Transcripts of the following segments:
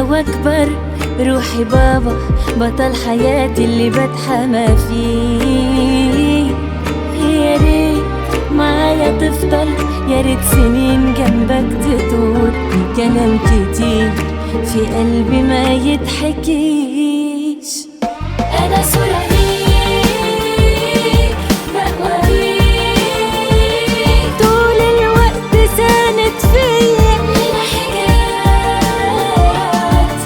واكبر، روحي بابا بطل حياتي اللي بتحمى فيه. يا ريت معايا تفضل، يا ريت سنين جنبك تطول، كلام كتير في قلبي ما يتحكيش. أنا صورة ليك بقويك، طول الوقت ساند فيا، لنا حكايات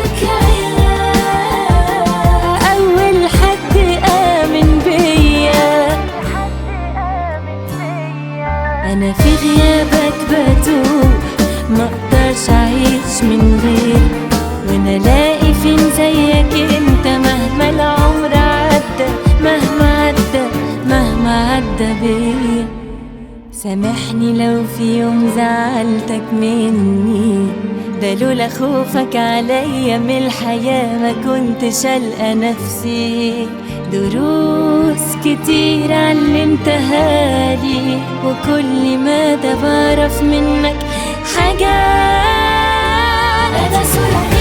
ذكريات، أول حد آمن بيا. أنا في غيابك بتوه، مقدرش أعيش من غيرك، وانا الاقي فين زيك انت، مهما العمر عدى، مهما عدى بيا. سامحني لو في يوم زعلتك مني، ده لولا خوفك عليا من الحياة ما كنتش ألقى نفسي. دروس كتير علمتها لي، وكل مدى بعرف منك حاجات. أنا صورة